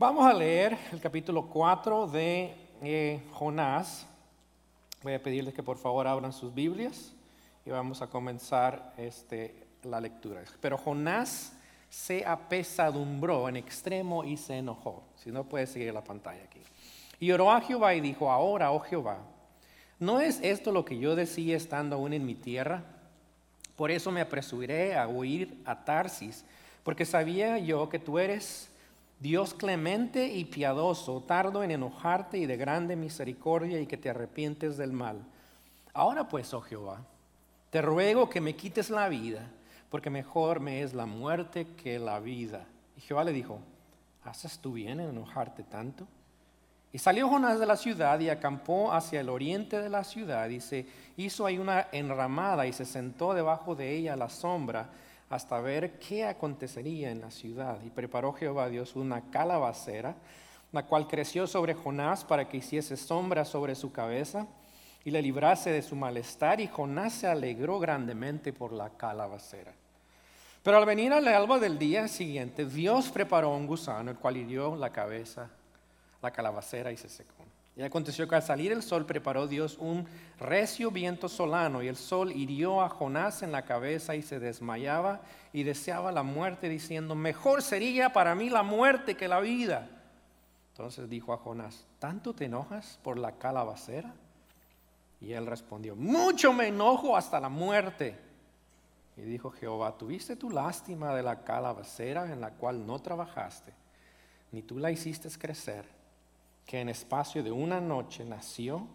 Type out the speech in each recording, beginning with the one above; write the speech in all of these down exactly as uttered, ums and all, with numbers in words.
Vamos a leer el capítulo cuatro de eh, Jonás. Voy a pedirles que por favor abran sus Biblias y vamos a comenzar este, la lectura. Pero Jonás se apesadumbró en extremo y se enojó. Si no, puede seguir la pantalla aquí. Y oró a Jehová y dijo: ahora, oh Jehová, ¿no es esto lo que yo decía estando aún en mi tierra? Por eso me apresuré a huir a Tarsis, porque sabía yo que tú eres Dios clemente y piadoso, tardo en enojarte y de grande misericordia, y que te arrepientes del mal. Ahora pues, oh Jehová, te ruego que me quites la vida, porque mejor me es la muerte que la vida. Y Jehová le dijo: ¿haces tú bien en enojarte tanto? Y salió Jonás de la ciudad y acampó hacia el oriente de la ciudad, y se hizo ahí una enramada y se sentó debajo de ella a la sombra hasta ver qué acontecería en la ciudad. Y preparó Jehová Dios una calabacera, la cual creció sobre Jonás para que hiciese sombra sobre su cabeza y le librase de su malestar. Y Jonás se alegró grandemente por la calabacera. Pero al venir al alba del día siguiente, Dios preparó un gusano, el cual hirió la cabeza, la calabacera, y se secó. Y aconteció que al salir el sol preparó Dios un recio viento solano, y el sol hirió a Jonás en la cabeza y se desmayaba y deseaba la muerte, diciendo: mejor sería para mí la muerte que la vida. Entonces dijo a Jonás: ¿tanto te enojas por la calabacera? Y él respondió: mucho me enojo hasta la muerte. Y dijo Jehová: ¿tuviste tu lástima de la calabacera en la cual no trabajaste, ni tú la hiciste crecer, que en espacio de una noche nació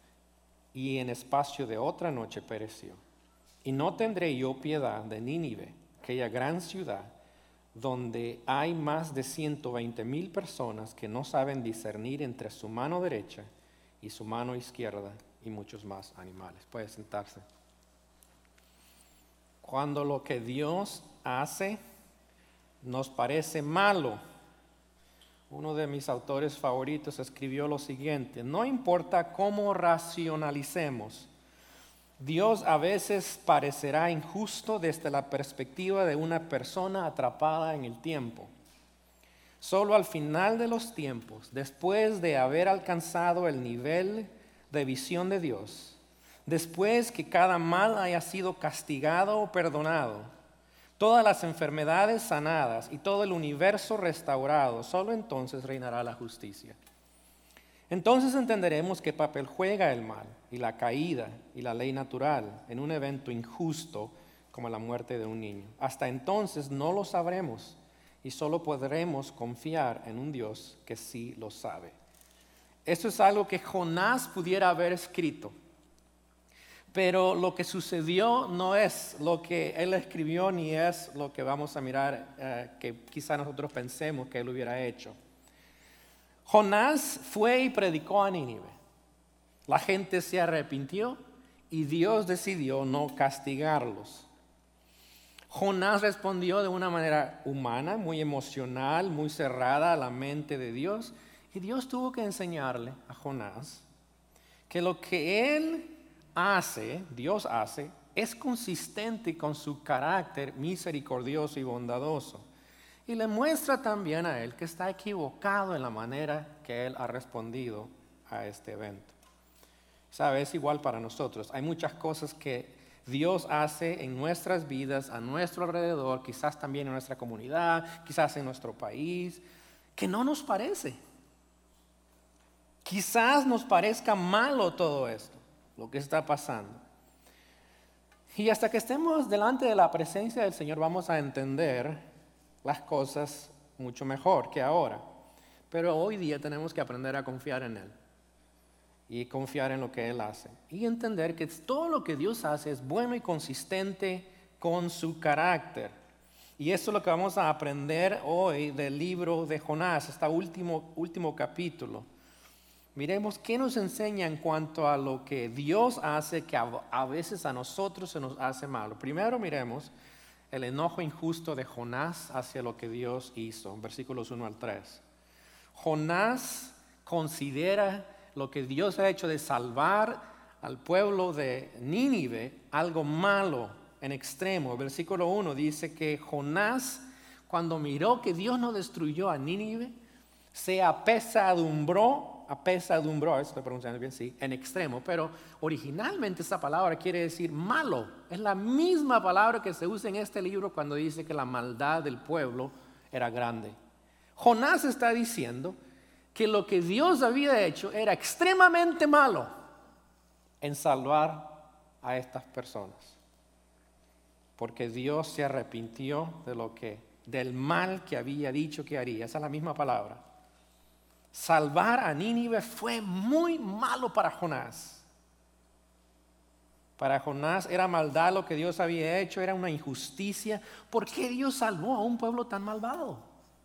y en espacio de otra noche pereció? Y no tendré yo piedad de Nínive, aquella gran ciudad, donde hay más de ciento veinte mil personas que no saben discernir entre su mano derecha y su mano izquierda, y muchos más animales. Puede sentarse. Cuando lo que Dios hace nos parece malo, uno de mis autores favoritos escribió lo siguiente: no importa cómo racionalicemos, Dios a veces parecerá injusto desde la perspectiva de una persona atrapada en el tiempo. Solo al final de los tiempos, después de haber alcanzado el nivel de visión de Dios, después que cada mal haya sido castigado o perdonado, todas las enfermedades sanadas y todo el universo restaurado, solo entonces reinará la justicia. Entonces entenderemos qué papel juega el mal y la caída y la ley natural en un evento injusto como la muerte de un niño. Hasta entonces no lo sabremos y solo podremos confiar en un Dios que sí lo sabe. Esto es algo que Jonás pudiera haber escrito. Pero lo que sucedió no es lo que él escribió, ni es lo que vamos a mirar, eh, que quizá nosotros pensemos que él hubiera hecho. Jonás fue y predicó a Nínive. La gente se arrepintió y Dios decidió no castigarlos. Jonás respondió de una manera humana, muy emocional, muy cerrada a la mente de Dios. Y Dios tuvo que enseñarle a Jonás que lo que él hace, Dios hace, es consistente con su carácter misericordioso y bondadoso. Y le muestra también a él que está equivocado en la manera que él ha respondido a este evento. Sabe, es igual para nosotros. Hay muchas cosas que Dios hace en nuestras vidas, a nuestro alrededor, quizás también en nuestra comunidad, quizás en nuestro país, que no nos parece. Quizás nos parezca malo todo esto, lo que está pasando. Y hasta que estemos delante de la presencia del Señor vamos a entender las cosas mucho mejor que ahora. Pero hoy día tenemos que aprender a confiar en Él y confiar en lo que Él hace. Y entender que todo lo que Dios hace es bueno y consistente con su carácter. Y eso es lo que vamos a aprender hoy del libro de Jonás, este último, último capítulo. Miremos qué nos enseña en cuanto a lo que Dios hace que a, a veces a nosotros se nos hace malo. Primero miremos el enojo injusto de Jonás hacia lo que Dios hizo, versículos uno al tres. Jonás considera lo que Dios ha hecho de salvar al pueblo de Nínive algo malo en extremo. Versículo uno dice que Jonás, cuando miró que Dios no destruyó a Nínive, se apesadumbró, apesadumbró, estoy pronunciando bien, sí, en extremo, pero originalmente esa palabra quiere decir malo. Es la misma palabra que se usa en este libro cuando dice que la maldad del pueblo era grande. Jonás está diciendo que lo que Dios había hecho era extremadamente malo en salvar a estas personas. Porque Dios se arrepintió de lo que, del mal que había dicho que haría. Esa es la misma palabra. Salvar a Nínive fue muy malo para Jonás. Para Jonás era maldad lo que Dios había hecho, era una injusticia. ¿Por qué Dios salvó a un pueblo tan malvado?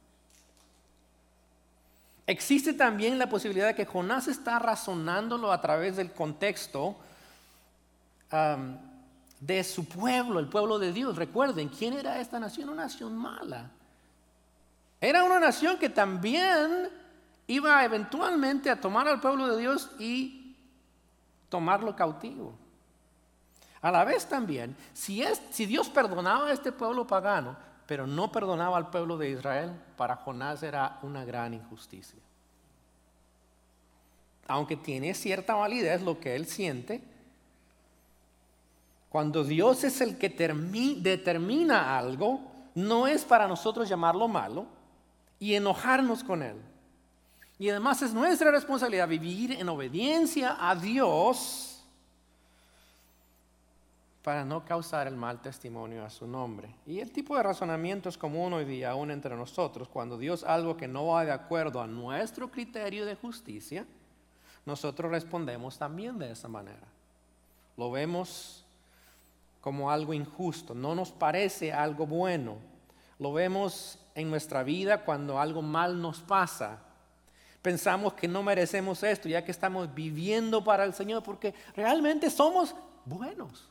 Existe también la posibilidad de que Jonás está razonándolo a través del contexto um, de su pueblo, el pueblo de Dios. Recuerden, ¿quién era esta nación? Una nación mala. Era una nación que también iba eventualmente a tomar al pueblo de Dios y tomarlo cautivo. A la vez también, si, es, si Dios perdonaba a este pueblo pagano, pero no perdonaba al pueblo de Israel, para Jonás era una gran injusticia. Aunque tiene cierta validez lo que él siente, cuando Dios es el que termi- determina algo, no es para nosotros llamarlo malo y enojarnos con él. Y además es nuestra responsabilidad vivir en obediencia a Dios para no causar el mal testimonio a su nombre. Y el tipo de razonamiento es común hoy día aún entre nosotros. Cuando Dios algo que no va de acuerdo a nuestro criterio de justicia, nosotros respondemos también de esa manera. Lo vemos como algo injusto, no nos parece algo bueno. Lo vemos en nuestra vida cuando algo mal nos pasa. Pensamos que no merecemos esto ya que estamos viviendo para el Señor porque realmente somos buenos.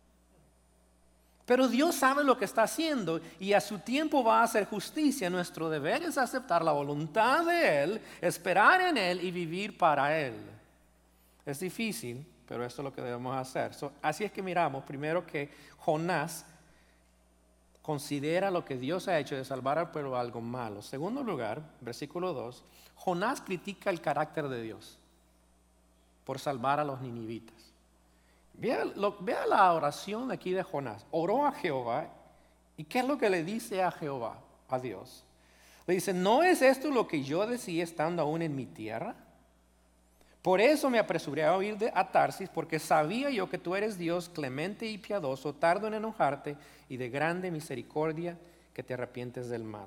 Pero Dios sabe lo que está haciendo y a su tiempo va a hacer justicia. Nuestro deber es aceptar la voluntad de Él, esperar en Él y vivir para Él. Es difícil, pero esto es lo que debemos hacer. So, así es que miramos primero que Jonás considera lo que Dios ha hecho de salvar al pueblo algo malo. Segundo lugar, versículo dos, Jonás critica el carácter de Dios por salvar a los ninivitas. Vea, lo, vea la oración aquí de Jonás. Oró a Jehová. ¿Y qué es lo que le dice a Jehová, a Dios? Le dice, ¿no es esto lo que yo decía estando aún en mi tierra? Por eso me apresuré a huir de, a Tarsis, porque sabía yo que tú eres Dios clemente y piadoso, tardo en enojarte y de grande misericordia, que te arrepientes del mal.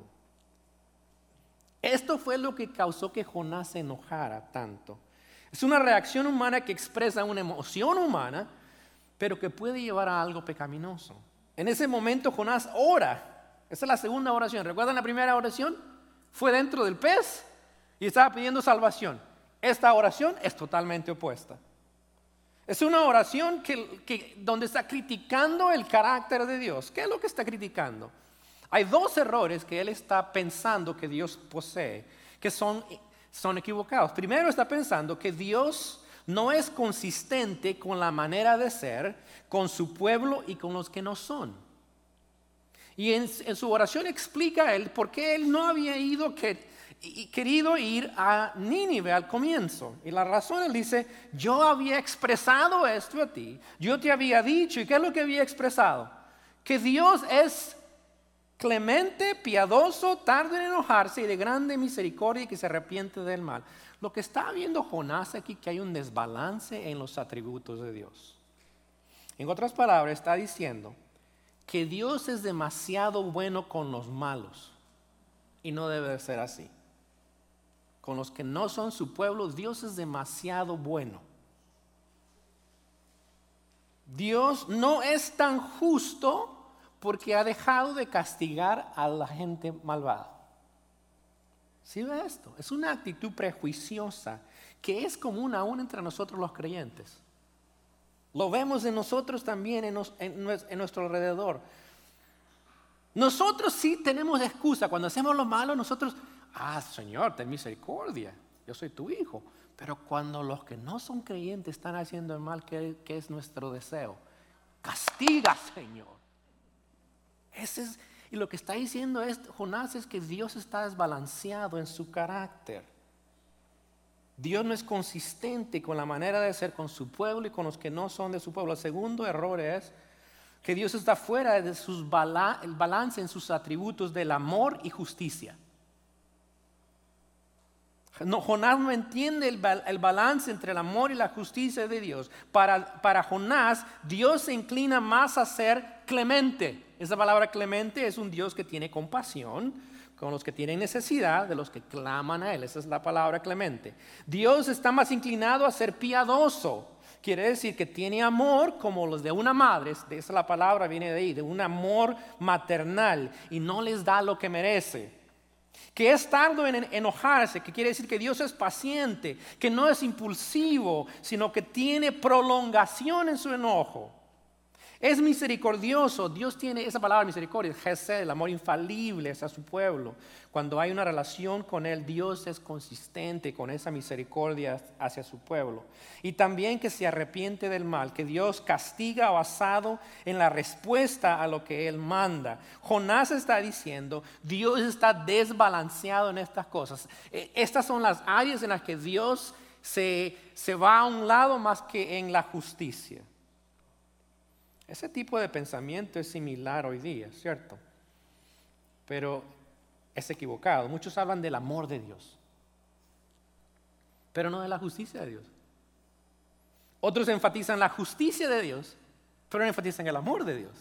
Esto fue lo que causó que Jonás se enojara tanto. Es una reacción humana que expresa una emoción humana, pero que puede llevar a algo pecaminoso. En ese momento Jonás ora. Esa es la segunda oración. ¿Recuerdan la primera oración? Fue dentro del pez y estaba pidiendo salvación. Esta oración es totalmente opuesta. Es una oración que, que, donde está criticando el carácter de Dios. ¿Qué es lo que está criticando? Hay dos errores que él está pensando que Dios posee, que son, son equivocados. Primero está pensando que Dios no es consistente con la manera de ser, con su pueblo y con los que no son. Y en, en su oración explica él por qué él no había ido que... y querido ir a Nínive al comienzo. Y la razón, él dice, yo había expresado esto a ti, yo te había dicho. ¿Y qué es lo que había expresado? Que Dios es clemente, piadoso, tardo en enojarse y de grande misericordia y que se arrepiente del mal. Lo que está viendo Jonás aquí, que hay un desbalance en los atributos de Dios. En otras palabras, está diciendo que Dios es demasiado bueno con los malos y no debe de ser así. Con los que no son su pueblo, Dios es demasiado bueno. Dios no es tan justo porque ha dejado de castigar a la gente malvada. ¿Sí ve esto? Es una actitud prejuiciosa que es común aún entre nosotros los creyentes. Lo vemos en nosotros también, en, nos, en, en nuestro alrededor. Nosotros sí tenemos excusa. Cuando hacemos lo malo, nosotros... Ah, Señor, ten misericordia, yo soy tu hijo. Pero cuando los que no son creyentes están haciendo el mal, ¿qué, qué es nuestro deseo? Castiga, Señor. Ese es, Y lo que está diciendo es, Jonás, es que Dios está desbalanceado en su carácter. Dios no es consistente con la manera de ser con su pueblo y con los que no son de su pueblo. El segundo error es que Dios está fuera de sus bala- el balance en sus atributos del amor y justicia. No, Jonás no entiende el, el balance entre el amor y la justicia de Dios. Para, para Jonás, Dios se inclina más a ser clemente. Esa palabra clemente es un Dios que tiene compasión con los que tienen necesidad, de los que claman a Él. Esa es la palabra clemente. Dios está más inclinado a ser piadoso. Quiere decir que tiene amor como los de una madre. Esa es la palabra, viene de ahí, de un amor maternal. Y no les da lo que merece. Que es tardo en enojarse, que quiere decir que Dios es paciente, que no es impulsivo, sino que tiene prolongación en su enojo. Es misericordioso. Dios tiene esa palabra misericordia, Gesed, el amor infalible hacia su pueblo. Cuando hay una relación con Él, Dios es consistente con esa misericordia hacia su pueblo. Y también que se arrepiente del mal, que Dios castiga basado en la respuesta a lo que Él manda. Jonás está diciendo, Dios está desbalanceado en estas cosas. Estas son las áreas en las que Dios se, se va a un lado más que en la justicia. Ese tipo de pensamiento es similar hoy día, ¿cierto? Pero es equivocado. Muchos hablan del amor de Dios, pero no de la justicia de Dios. Otros enfatizan la justicia de Dios, pero no enfatizan el amor de Dios.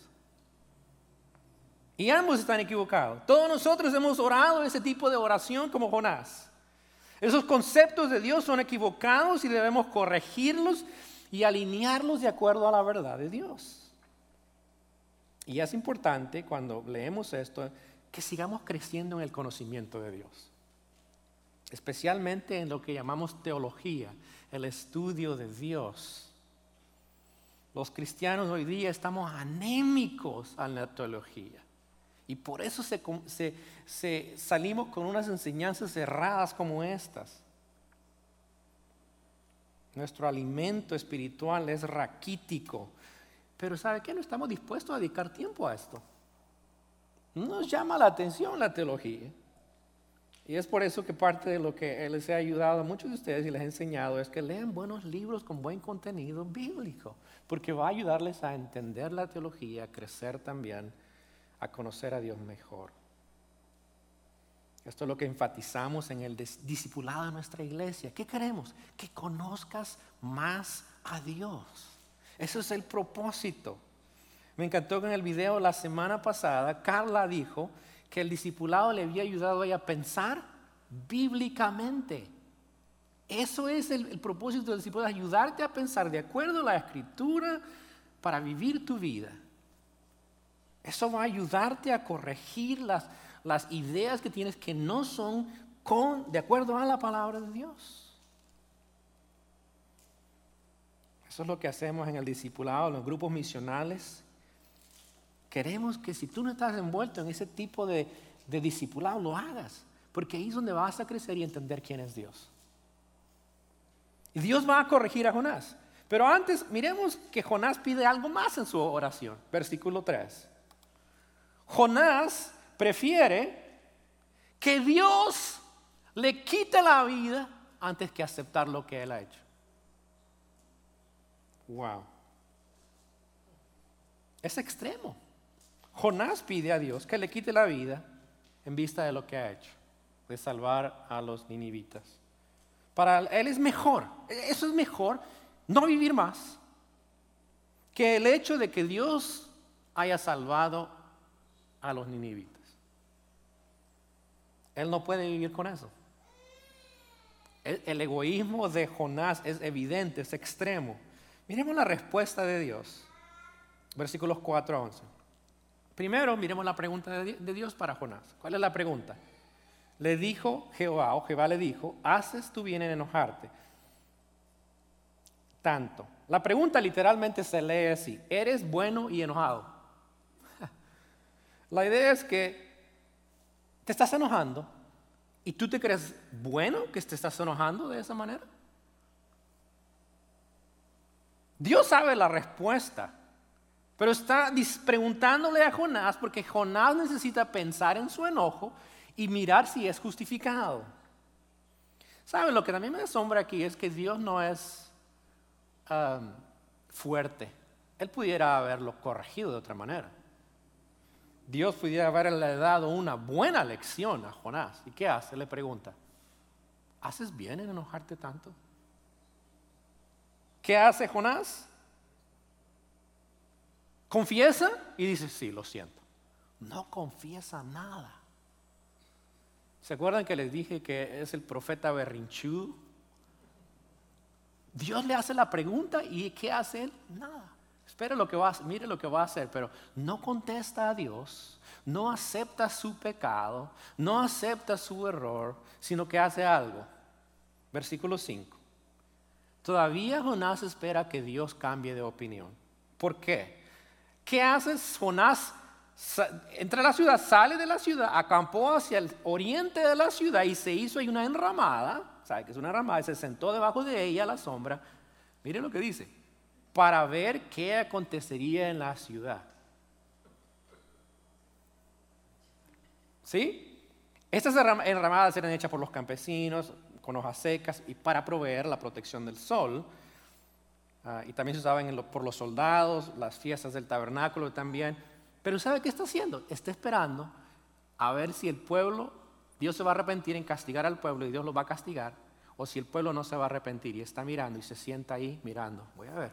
Y ambos están equivocados. Todos nosotros hemos orado ese tipo de oración como Jonás. Esos conceptos de Dios son equivocados y debemos corregirlos y alinearlos de acuerdo a la verdad de Dios. Y es importante cuando leemos esto que sigamos creciendo en el conocimiento de Dios, especialmente en lo que llamamos teología, el estudio de Dios. Los cristianos hoy día estamos anémicos a la teología y por eso se, se, se salimos con unas enseñanzas cerradas como estas. Nuestro alimento espiritual es raquítico. Pero ¿sabe qué? No estamos dispuestos a dedicar tiempo a esto. Nos llama la atención la teología. Y es por eso que parte de lo que les he ayudado a muchos de ustedes y les he enseñado es que lean buenos libros con buen contenido bíblico. Porque va a ayudarles a entender la teología, a crecer también, a conocer a Dios mejor. Esto es lo que enfatizamos en el discipulado de nuestra iglesia. ¿Qué queremos? Que conozcas más a Dios. Ese es el propósito. Me encantó que en el video la semana pasada Carla dijo que el discipulado le había ayudado a ella a pensar bíblicamente. Eso es el, el propósito del discipulado, ayudarte a pensar de acuerdo a la Escritura para vivir tu vida. Eso va a ayudarte a corregir las, las ideas que tienes que no son con, de acuerdo a la palabra de Dios. Eso es lo que hacemos en el discipulado, en los grupos misionales. Queremos que si tú no estás envuelto en ese tipo de, de discipulado, lo hagas. Porque ahí es donde vas a crecer y entender quién es Dios. Y Dios va a corregir a Jonás. Pero antes, miremos que Jonás pide algo más en su oración. Versículo tres. Jonás prefiere que Dios le quite la vida antes que aceptar lo que él ha hecho. Wow. Es extremo. Jonás pide a Dios que le quite la vida en vista de lo que ha hecho, de salvar a los ninivitas. Para él es mejor, eso es mejor, no vivir más, que el hecho de que Dios haya salvado a los ninivitas. Él no puede vivir con eso. El, el egoísmo de Jonás es evidente, es extremo. Miremos la respuesta de Dios. Versículos cuatro a once. Primero, miremos la pregunta de Dios para Jonás. ¿Cuál es la pregunta? Le dijo Jehová, o Jehová le dijo, ¿haces tú bien en enojarte tanto? La pregunta literalmente se lee así: ¿eres bueno y enojado? La idea es que te estás enojando y tú te crees bueno que te estás enojando de esa manera. Dios sabe la respuesta Pero está preguntándole a Jonás porque Jonás necesita pensar en su enojo y mirar si es justificado. ¿Saben? Lo que también me asombra aquí es que Dios no es um, fuerte. Él pudiera haberlo corregido de otra manera. Dios pudiera haberle dado una buena lección a Jonás. ¿Y qué hace? Le pregunta, ¿haces bien en enojarte tanto? ¿Qué hace Jonás? Confiesa y dice, sí, lo siento. No confiesa nada. ¿Se acuerdan que les dije que es el profeta berrinchudo? Dios le hace la pregunta y ¿qué hace él? Nada. Espere lo que va a hacer, mire lo que va a hacer, pero no contesta a Dios, no acepta su pecado, no acepta su error, sino que hace algo. Versículo cinco. Todavía Jonás espera que Dios cambie de opinión. ¿Por qué? ¿Qué hace Jonás? Entra a la ciudad, sale de la ciudad, acampó hacia el oriente de la ciudad y se hizo ahí una enramada, ¿sabe que es una enramada? Y se sentó debajo de ella a la sombra. Miren lo que dice, para ver qué acontecería en la ciudad. ¿Sí? Estas enramadas eran hechas por los campesinos con hojas secas y para proveer la protección del sol. Uh, y también se usaban por los soldados, las fiestas del tabernáculo también. Pero ¿sabe qué está haciendo? Está esperando a ver si el pueblo, Dios se va a arrepentir en castigar al pueblo y Dios lo va a castigar, o si el pueblo no se va a arrepentir y está mirando y se sienta ahí mirando. Voy a ver.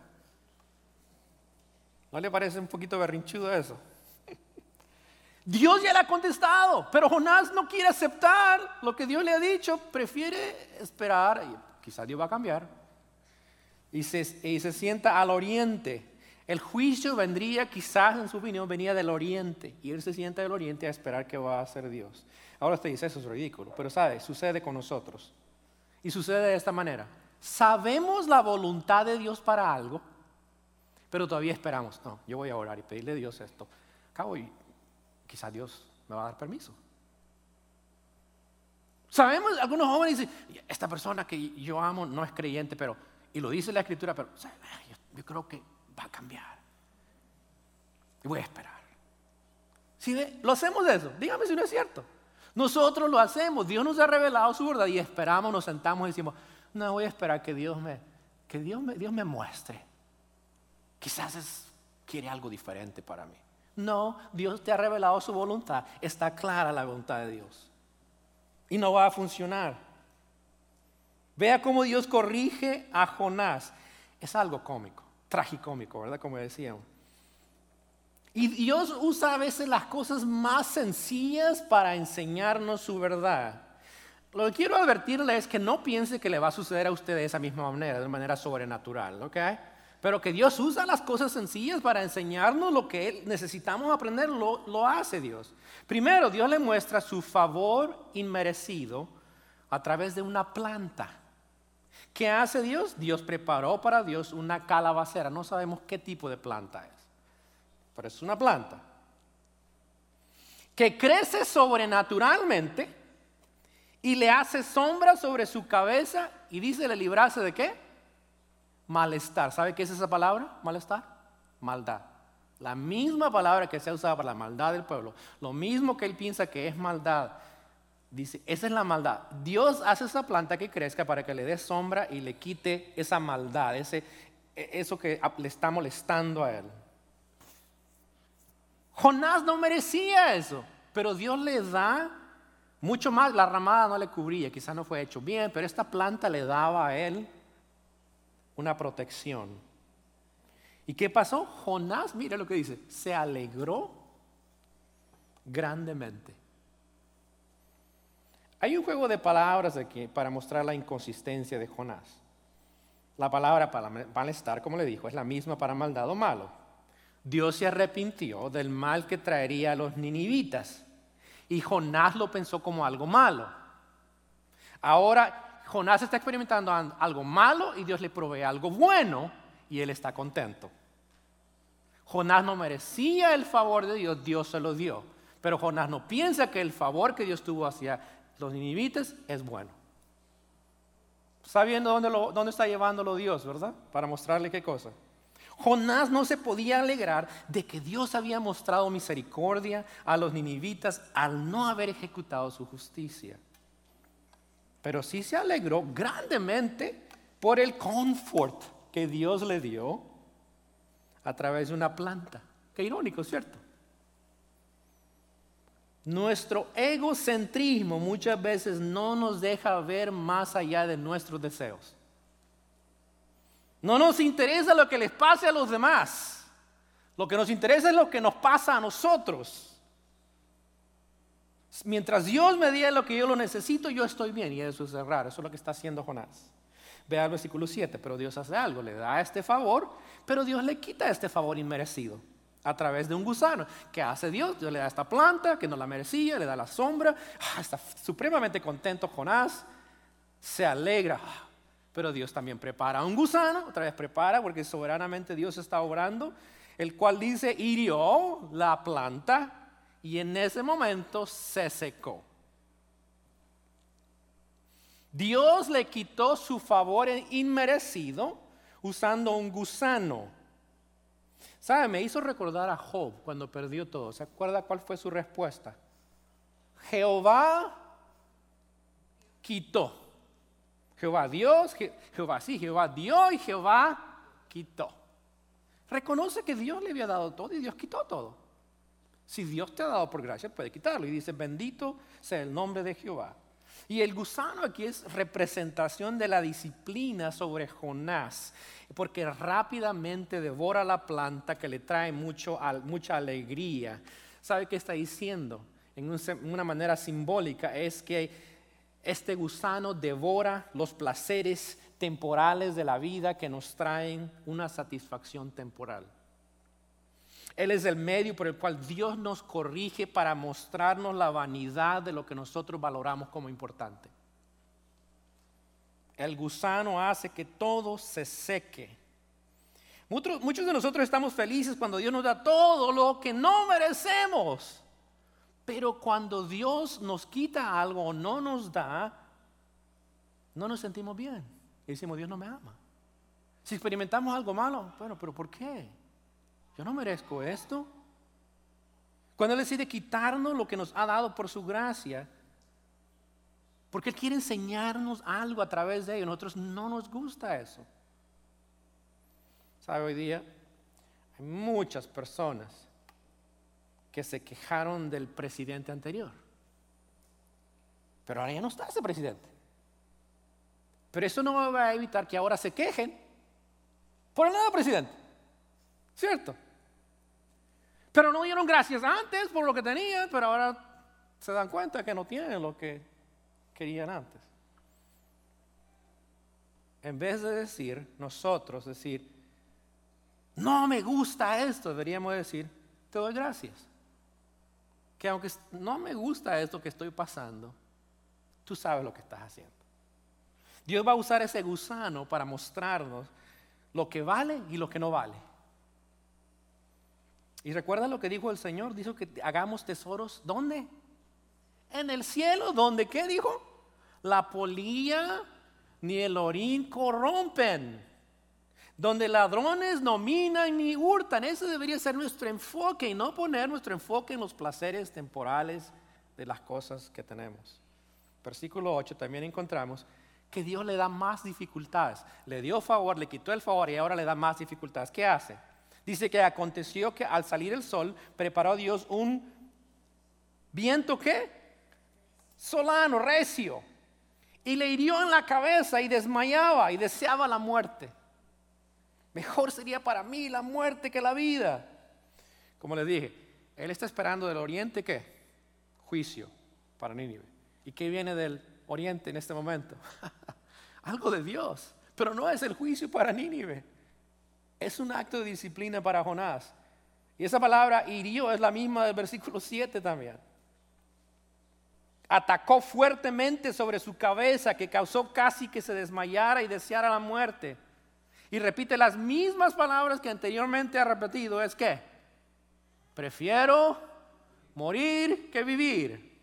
¿No le parece un poquito berrinchudo eso? Dios ya le ha contestado, pero Jonás no quiere aceptar lo que Dios le ha dicho, prefiere esperar y quizás Dios va a cambiar. Y se, y se sienta al oriente. El juicio vendría, quizás en su opinión, venía del oriente. Y él se sienta del oriente a esperar que va a hacer Dios. Ahora usted dice, eso es ridículo. Pero sabe, sucede con nosotros. Y sucede de esta manera. Sabemos la voluntad de Dios para algo, pero todavía esperamos. No, yo voy a orar y pedirle a Dios esto. Cabo, y quizás Dios me va a dar permiso. Sabemos, algunos jóvenes dicen, esta persona que yo amo no es creyente, pero, y lo dice la Escritura, pero yo, yo creo que va a cambiar. Y voy a esperar. ¿Sí ve? Lo hacemos de eso. Dígame si no es cierto. Nosotros lo hacemos. Dios nos ha revelado su verdad y esperamos, nos sentamos y decimos, no, voy a esperar que Dios me, que Dios me, Dios me muestre. Quizás es, quiere algo diferente para mí. No, Dios te ha revelado su voluntad. Está clara la voluntad de Dios. Y no va a funcionar. Vea cómo Dios corrige a Jonás. Es algo cómico, tragicómico, ¿verdad? Como decíamos. Y Dios usa a veces las cosas más sencillas para enseñarnos su verdad. Lo que quiero advertirle es que no piense que le va a suceder a usted de esa misma manera, de manera sobrenatural, ¿ok? Pero que Dios usa las cosas sencillas para enseñarnos lo que necesitamos aprender, lo, lo hace Dios. Primero, Dios le muestra su favor inmerecido a través de una planta. ¿Qué hace Dios? Dios preparó para Dios una calabacera. No sabemos qué tipo de planta es, pero es una planta que crece sobrenaturalmente y le hace sombra sobre su cabeza y dice le librase de ¿qué? Malestar. ¿Sabe qué es esa palabra? Malestar. Maldad. La misma palabra que se ha usado para la maldad del pueblo. Lo mismo que él piensa que es maldad. Dice, esa es la maldad. Dios hace esa planta que crezca para que le dé sombra y le quite esa maldad, ese, eso que le está molestando a él. Jonás no merecía eso, pero Dios le da mucho más. La ramada no le cubría, quizás no fue hecho bien, pero esta planta le daba a él una protección. ¿Y qué pasó? Jonás, mira lo que dice, se alegró grandemente. Hay un juego de palabras aquí para mostrar la inconsistencia de Jonás. La palabra para malestar, como le dijo, es la misma para maldad o malo. Dios se arrepintió del mal que traería a los ninivitas y Jonás lo pensó como algo malo. Ahora Jonás está experimentando algo malo y Dios le provee algo bueno y él está contento. Jonás no merecía el favor de Dios, Dios se lo dio. Pero Jonás no piensa que el favor que Dios tuvo hacia los ninivitas es bueno. Está viendo dónde, lo, dónde está llevándolo Dios, ¿verdad? Para mostrarle qué cosa. Jonás no se podía alegrar de que Dios había mostrado misericordia a los ninivitas al no haber ejecutado su justicia. Pero sí se alegró grandemente por el confort que Dios le dio a través de una planta. Qué irónico, ¿cierto? Nuestro egocentrismo muchas veces no nos deja ver más allá de nuestros deseos. No nos interesa lo que les pase a los demás. Lo que nos interesa es lo que nos pasa a nosotros. Mientras Dios me dé lo que yo lo necesito, yo estoy bien. Y eso es raro, eso es lo que está haciendo Jonás. Vea el versículo siete, pero Dios hace algo, le da este favor, pero Dios le quita este favor inmerecido a través de un gusano. ¿Qué hace Dios? Dios le da esta planta que no la merecía, le da la sombra. Ah, está supremamente contento Jonás, se alegra. Pero Dios también prepara un gusano, otra vez prepara porque soberanamente Dios está obrando, el cual dice, hirió la planta y en ese momento se secó. Dios le quitó su favor inmerecido usando un gusano. ¿Sabe? Me hizo recordar a Job cuando perdió todo. ¿Se acuerda cuál fue su respuesta? Jehová quitó. Jehová Dios, Je- Jehová sí, Jehová dio y Jehová quitó. Reconoce que Dios le había dado todo y Dios quitó todo. Si Dios te ha dado por gracia, puede quitarlo. Y dice, bendito sea el nombre de Jehová. Y el gusano aquí es representación de la disciplina sobre Jonás, porque rápidamente devora la planta que le trae mucho, mucha alegría. ¿Sabe qué está diciendo? En una manera simbólica es que este gusano devora los placeres temporales de la vida que nos traen una satisfacción temporal. Él es el medio por el cual Dios nos corrige para mostrarnos la vanidad de lo que nosotros valoramos como importante. El gusano hace que todo se seque. Muchos, muchos de nosotros estamos felices cuando Dios nos da todo lo que no merecemos. Pero cuando Dios nos quita algo o no nos da, no nos sentimos bien. Y decimos, Dios no me ama. Si experimentamos algo malo, bueno, pero ¿por qué? Yo no merezco esto. Cuando Él decide quitarnos lo que nos ha dado por su gracia, porque Él quiere enseñarnos algo a través de ello, nosotros no nos gusta eso. ¿Sabe? Hoy día hay muchas personas que se quejaron del presidente anterior, pero ahora ya no está ese presidente. Pero eso no va a evitar que ahora se quejen por el nuevo presidente, ¿cierto? Pero no dieron gracias antes por lo que tenían, pero ahora se dan cuenta que no tienen lo que querían antes. En vez de decir, nosotros decir, no me gusta esto, deberíamos decir, te doy gracias. Que aunque no me gusta esto que estoy pasando, tú sabes lo que estás haciendo. Dios va a usar ese gusano para mostrarnos lo que vale y lo que no vale. Y recuerda lo que dijo el Señor, dijo que hagamos tesoros, ¿dónde? En el cielo, ¿dónde? ¿Qué dijo? La polilla ni el orín corrompen, donde ladrones no minan ni hurtan. Ese debería ser nuestro enfoque y no poner nuestro enfoque en los placeres temporales de las cosas que tenemos. Versículo ocho también encontramos que Dios le da más dificultades. Le dio favor, le quitó el favor y ahora le da más dificultades. ¿Qué hace? Dice que aconteció que al salir el sol preparó Dios un viento ¿qué? Solano, recio, y le hirió en la cabeza y desmayaba y deseaba la muerte. Mejor sería para mí la muerte que la vida. Como les dije, él está esperando del oriente ¿qué? Juicio para Nínive. ¿Y qué viene del oriente en este momento? Algo de Dios, pero no es el juicio para Nínive. Es un acto de disciplina para Jonás. Y esa palabra hirió es la misma del versículo siete también. Atacó fuertemente sobre su cabeza, que causó casi que se desmayara y deseara la muerte. Y repite las mismas palabras que anteriormente ha repetido. Es que prefiero morir que vivir.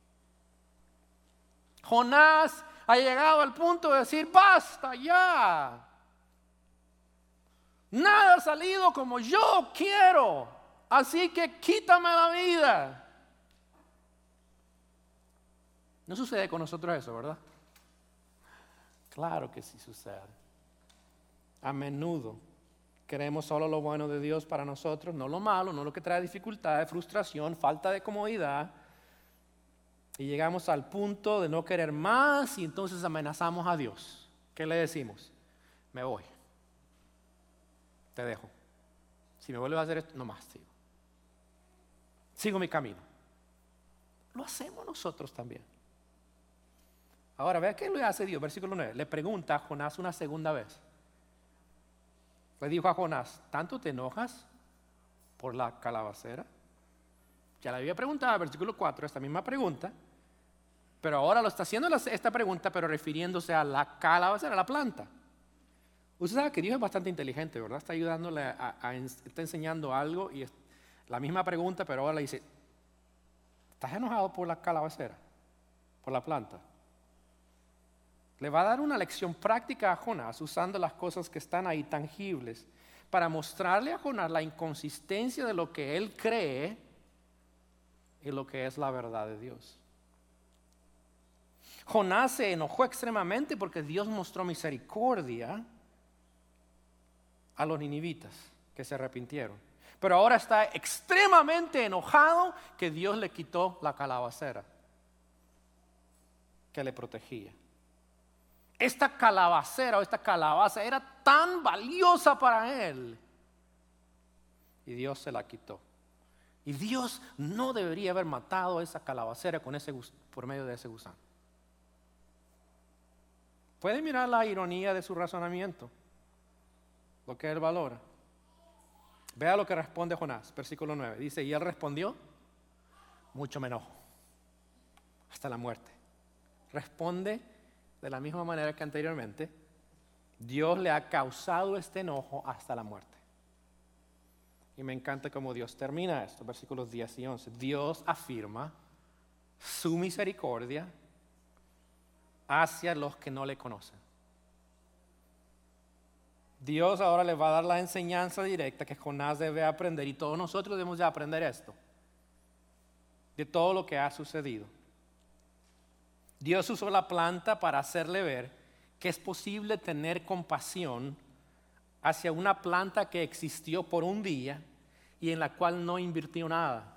Jonás ha llegado al punto de decir, basta ya. Nada ha salido como yo quiero, así que quítame la vida. No sucede con nosotros eso, ¿verdad? Claro que sí sucede. A menudo queremos solo lo bueno de Dios para nosotros, no lo malo, no lo que trae dificultad, frustración, falta de comodidad. Y llegamos al punto de no querer más y entonces amenazamos a Dios. ¿Qué le decimos? Me voy. Te dejo. Si me vuelves a hacer esto, no más sigo. Sigo mi camino. Lo hacemos nosotros también. Ahora, vea qué le hace Dios, versículo nueve. Le pregunta a Jonás una segunda vez. Le dijo a Jonás, ¿tanto te enojas por la calabacera? Ya le había preguntado, versículo cuatro, esta misma pregunta. Pero ahora lo está haciendo esta pregunta, pero refiriéndose a la calabacera, a la planta. Usted sabe que Dios es bastante inteligente, ¿verdad? Está ayudándole, a, a, está enseñando algo y es la misma pregunta, pero ahora le dice, ¿estás enojado por la calabacera? Por la planta. Le va a dar una lección práctica a Jonás usando las cosas que están ahí tangibles para mostrarle a Jonás la inconsistencia de lo que él cree y lo que es la verdad de Dios. Jonás se enojó extremadamente porque Dios mostró misericordia a los ninivitas que se arrepintieron. Pero ahora está extremadamente enojado que Dios le quitó la calabacera que le protegía. Esta calabacera o esta calabaza era tan valiosa para él y Dios se la quitó. Y Dios no debería haber matado a esa calabacera con ese, por medio de ese gusano. ¿Puede mirar la ironía de su razonamiento? Lo que él valora. Vea lo que responde Jonás, versículo nueve. Dice, y él respondió, mucho me enojo, hasta la muerte. Responde de la misma manera que anteriormente. Dios le ha causado este enojo hasta la muerte. Y me encanta cómo Dios termina esto, versículos diez y once. Dios afirma su misericordia hacia los que no le conocen. Dios ahora le va a dar la enseñanza directa que Jonás debe aprender y todos nosotros debemos de aprender esto, de todo lo que ha sucedido. Dios usó la planta para hacerle ver que es posible tener compasión hacia una planta que existió por un día y en la cual no invirtió nada.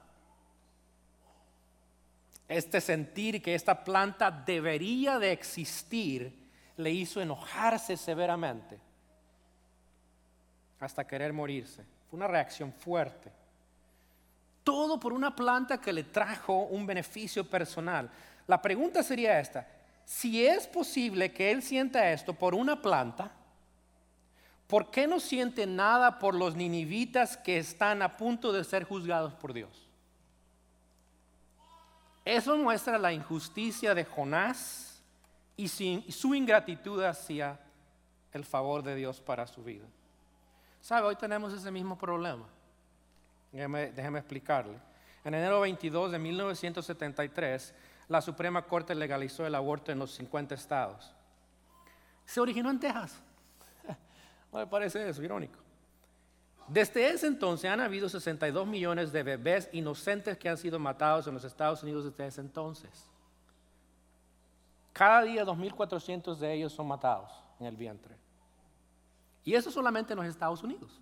Este sentir que esta planta debería de existir le hizo enojarse severamente hasta querer morirse. Fue una reacción fuerte. Todo por una planta que le trajo un beneficio personal. La pregunta sería esta: si es posible que él sienta esto por una planta, ¿por qué no siente nada por los ninivitas que están a punto de ser juzgados por Dios? Eso muestra la injusticia de Jonás y su ingratitud hacia el favor de Dios para su vida. ¿Sabe? Hoy tenemos ese mismo problema. Déjeme, déjeme explicarle. En enero veintidós de mil novecientos setenta y tres, la Suprema Corte legalizó el aborto en los cincuenta estados. Se originó en Texas. ¿No le parece eso irónico? Desde ese entonces han habido sesenta y dos millones de bebés inocentes que han sido matados en los Estados Unidos desde ese entonces. Cada día dos mil cuatrocientos de ellos son matados en el vientre. Y eso solamente en los Estados Unidos.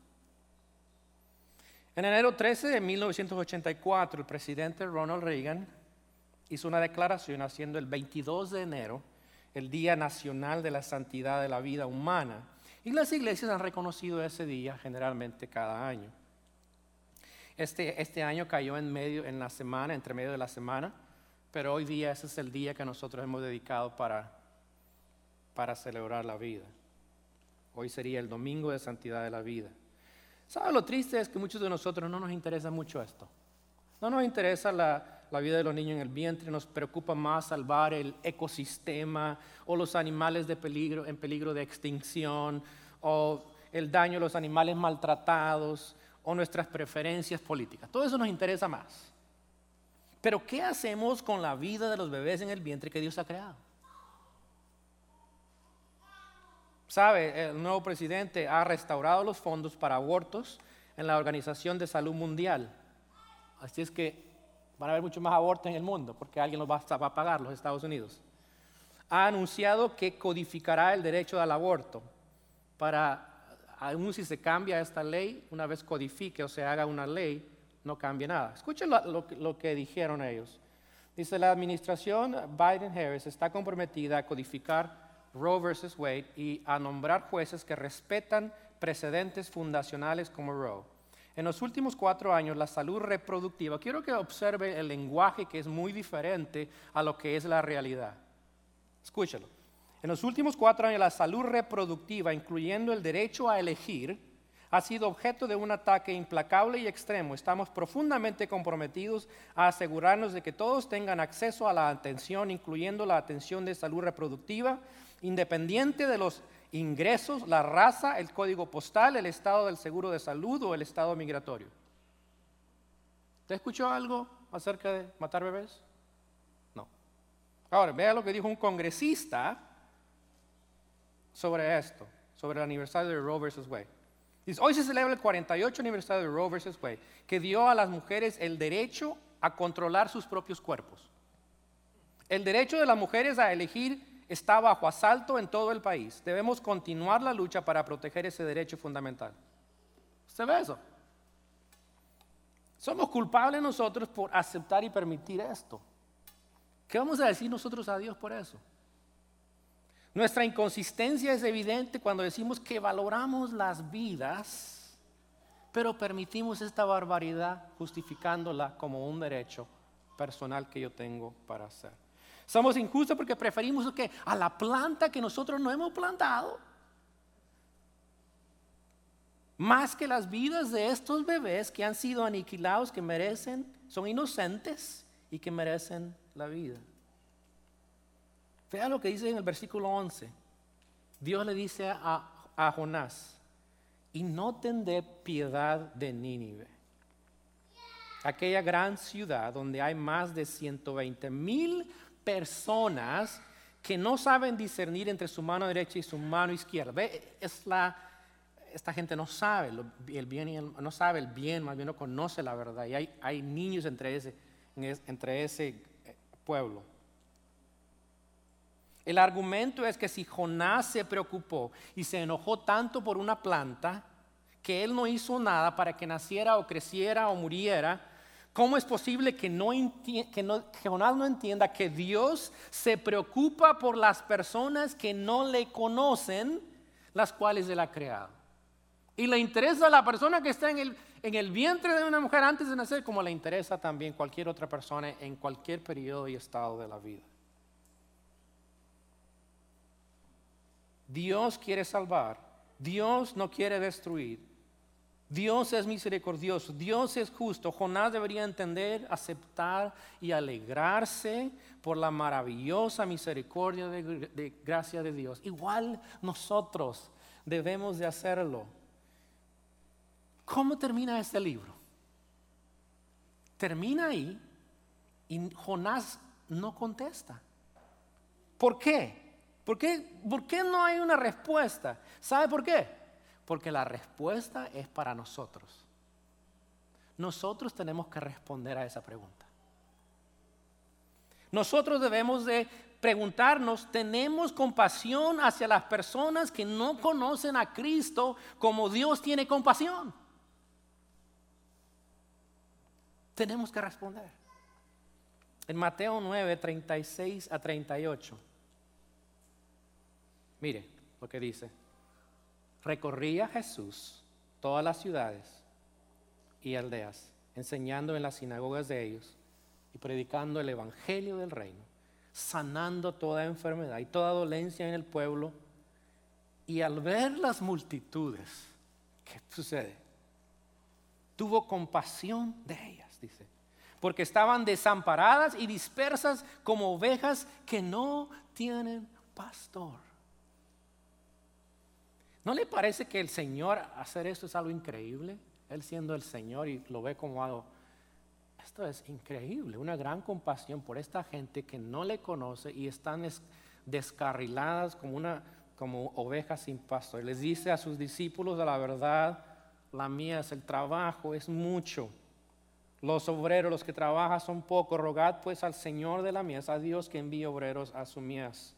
En enero trece de mil novecientos ochenta y cuatro, el presidente Ronald Reagan hizo una declaración haciendo el veintidós de enero el Día Nacional de la Santidad de la Vida Humana. Y las iglesias han reconocido ese día generalmente cada año. Este, este año cayó en medio, en la semana, entre medio de la semana, pero hoy día ese es el día que nosotros hemos dedicado para, para celebrar la vida. Hoy sería el Domingo de Santidad de la Vida. ¿Sabe? Lo triste es que muchos de nosotros no nos interesa mucho esto. No nos interesa la, la vida de los niños en el vientre, nos preocupa más salvar el ecosistema o los animales de peligro, en peligro de extinción, o el daño a los animales maltratados, o nuestras preferencias políticas. Todo eso nos interesa más. Pero ¿qué hacemos con la vida de los bebés en el vientre que Dios ha creado? Sabe, el nuevo presidente ha restaurado los fondos para abortos en la Organización de Salud Mundial. Así es que van a haber muchos más abortos en el mundo porque alguien los va a pagar, los Estados Unidos. Ha anunciado que codificará el derecho al aborto para, aún si se cambia esta ley, una vez codifique o se haga una ley, no cambie nada. Escuchen lo, lo, lo que dijeron ellos. Dice, la administración Biden-Harris está comprometida a codificar Roe versus Wade y a nombrar jueces que respetan precedentes fundacionales como Roe. En los últimos cuatro años, la salud reproductiva, quiero que observe el lenguaje que es muy diferente a lo que es la realidad. Escúchalo. En los últimos cuatro años, la salud reproductiva, incluyendo el derecho a elegir, ha sido objeto de un ataque implacable y extremo. Estamos profundamente comprometidos a asegurarnos de que todos tengan acceso a la atención, incluyendo la atención de salud reproductiva, independiente de los ingresos, la raza, el código postal, el estado del seguro de salud o el estado migratorio. ¿Te escuchó algo acerca de matar bebés? No. Ahora, vea lo que dijo un congresista sobre esto, sobre el aniversario de Roe versus Wade. Dice, hoy se celebra el cuarenta y ocho aniversario de Roe versus Wade, que dio a las mujeres el derecho a controlar sus propios cuerpos. El derecho de las mujeres a elegir está bajo asalto en todo el país. Debemos continuar la lucha para proteger ese derecho fundamental. ¿Usted ve eso? Somos culpables nosotros por aceptar y permitir esto. ¿Qué vamos a decir nosotros a Dios por eso? Nuestra inconsistencia es evidente cuando decimos que valoramos las vidas, pero permitimos esta barbaridad justificándola como un derecho personal que yo tengo para hacer. Somos injustos porque preferimos ¿qué? A la planta que nosotros no hemos plantado, más que las vidas de estos bebés que han sido aniquilados, que merecen, son inocentes y que merecen la vida. Vea lo que dice en el versículo once. Dios le dice a, a Jonás, y no tendré piedad de Nínive, aquella gran ciudad donde hay más de ciento veinte mil personas que no saben discernir entre su mano derecha y su mano izquierda. Ve, es la, esta gente no sabe lo, el bien y el, no sabe el bien, más bien no conoce la verdad. Y hay, hay niños entre ese, entre ese pueblo. El argumento es que si Jonás se preocupó y se enojó tanto por una planta, que él no hizo nada para que naciera o creciera o muriera, ¿cómo es posible que, no enti- que, no, que Jonás no entienda que Dios se preocupa por las personas que no le conocen, las cuales Él ha creado? Y le interesa a la persona que está en el, en el vientre de una mujer antes de nacer, como le interesa también cualquier otra persona en cualquier periodo y estado de la vida. Dios quiere salvar, Dios no quiere destruir. Dios es misericordioso, Dios es justo. Jonás debería entender, aceptar y alegrarse por la maravillosa misericordia de, de gracia de Dios. Igual nosotros debemos de hacerlo. ¿Cómo termina este libro? Termina ahí y Jonás no contesta. ¿Por qué? ¿Por qué, ¿Por qué no hay una respuesta? ¿Sabe por qué? Porque la respuesta es para nosotros. Nosotros tenemos que responder a esa pregunta. Nosotros debemos de preguntarnos, ¿tenemos compasión hacia las personas que no conocen a Cristo como Dios tiene compasión? Tenemos que responder. En Mateo nueve, treinta y seis a treinta y ocho. Mire lo que dice. Recorría Jesús todas las ciudades y aldeas, enseñando en las sinagogas de ellos y predicando el evangelio del reino, sanando toda enfermedad y toda dolencia en el pueblo. Y al ver las multitudes, ¿qué sucede? Tuvo compasión de ellas, dice, porque estaban desamparadas y dispersas como ovejas que no tienen pastor. ¿No le parece que el Señor hacer esto es algo increíble? Él siendo el Señor y lo ve como algo, esto es increíble, una gran compasión por esta gente que no le conoce y están descarriladas como una como ovejas sin pastor. Les dice a sus discípulos, a la verdad, la mía es el trabajo, es mucho. Los obreros, los que trabajan son pocos. Rogad pues al Señor de la mies, a Dios que envíe obreros a su mies.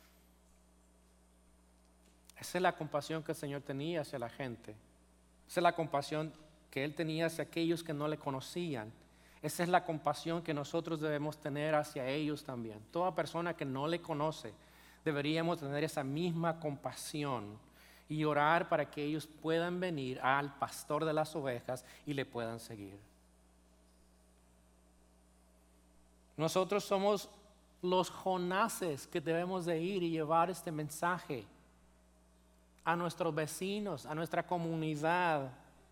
Esa es la compasión que el Señor tenía hacia la gente. Esa es la compasión que Él tenía hacia aquellos que no le conocían. Esa es la compasión que nosotros debemos tener hacia ellos también. Toda persona que no le conoce, deberíamos tener esa misma compasión y orar para que ellos puedan venir al pastor de las ovejas y le puedan seguir. Nosotros somos los Jonases que debemos de ir y llevar este mensaje a nuestros vecinos, a nuestra comunidad.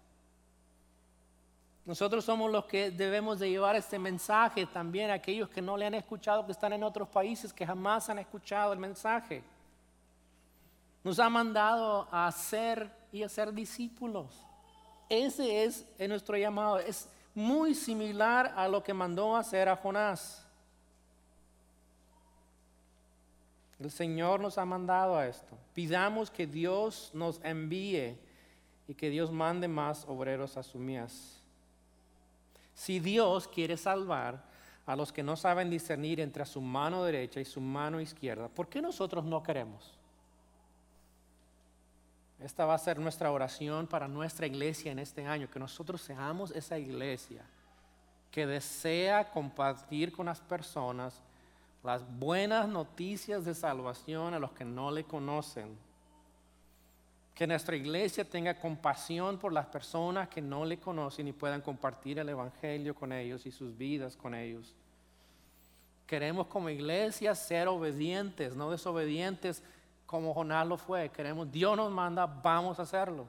Nosotros somos los que debemos de llevar este mensaje también a aquellos que no le han escuchado, que están en otros países, que jamás han escuchado el mensaje. Nos ha mandado a hacer y a ser discípulos. Ese es nuestro llamado. Es muy similar a lo que mandó a hacer a Jonás. El Señor nos ha mandado a esto. Pidamos que Dios nos envíe y que Dios mande más obreros a su mies. Si Dios quiere salvar a los que no saben discernir entre su mano derecha y su mano izquierda, ¿por qué nosotros no queremos? Esta va a ser nuestra oración para nuestra iglesia en este año, que nosotros seamos esa iglesia que desea compartir con las personas las buenas noticias de salvación a los que no le conocen. Que nuestra iglesia tenga compasión por las personas que no le conocen y puedan compartir el evangelio con ellos y sus vidas con ellos. Queremos como iglesia ser obedientes, no desobedientes como Jonás lo fue. Queremos, Dios nos manda, vamos a hacerlo.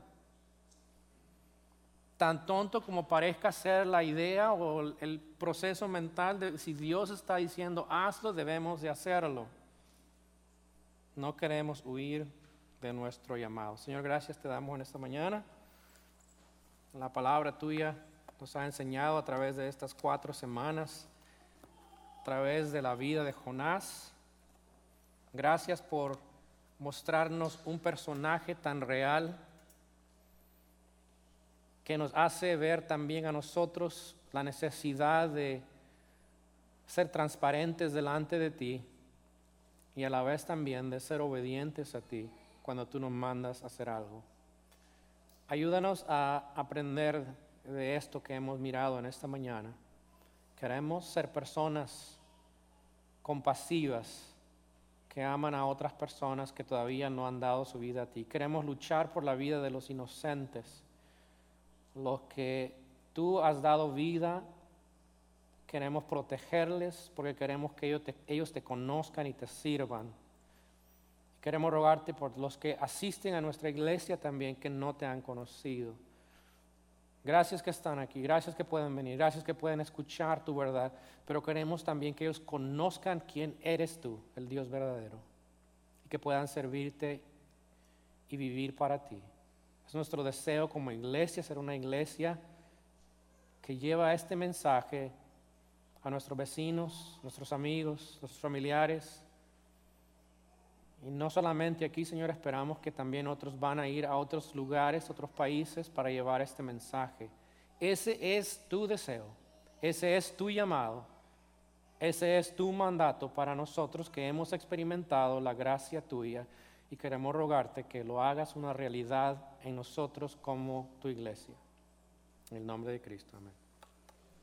Tan tonto como parezca ser la idea o el proceso mental de si Dios está diciendo hazlo, debemos de hacerlo. No queremos huir de nuestro llamado. Señor, gracias te damos en esta mañana. La palabra tuya nos ha enseñado a través de estas cuatro semanas, a través de la vida de Jonás. Gracias por mostrarnos un personaje tan real que nos hace ver también a nosotros la necesidad de ser transparentes delante de ti y a la vez también de ser obedientes a ti cuando tú nos mandas a hacer algo. Ayúdanos a aprender de esto que hemos mirado en esta mañana. Queremos ser personas compasivas que aman a otras personas que todavía no han dado su vida a ti. Queremos luchar por la vida de los inocentes, los que tú has dado vida. Queremos protegerles porque queremos que ellos te, ellos te conozcan y te sirvan. Queremos rogarte por los que asisten a nuestra iglesia también que no te han conocido. Gracias que están aquí, gracias que pueden venir, gracias que pueden escuchar tu verdad, pero queremos también que ellos conozcan quién eres tú, el Dios verdadero, y que puedan servirte y vivir para ti. Es nuestro deseo como iglesia ser una iglesia que lleva este mensaje a nuestros vecinos, nuestros amigos, nuestros familiares. Y no solamente aquí, Señor, esperamos que también otros van a ir a otros lugares, otros países para llevar este mensaje. Ese es tu deseo, ese es tu llamado, ese es tu mandato para nosotros que hemos experimentado la gracia tuya y queremos rogarte que lo hagas una realidad en nosotros como tu iglesia. En el nombre de Cristo, amén.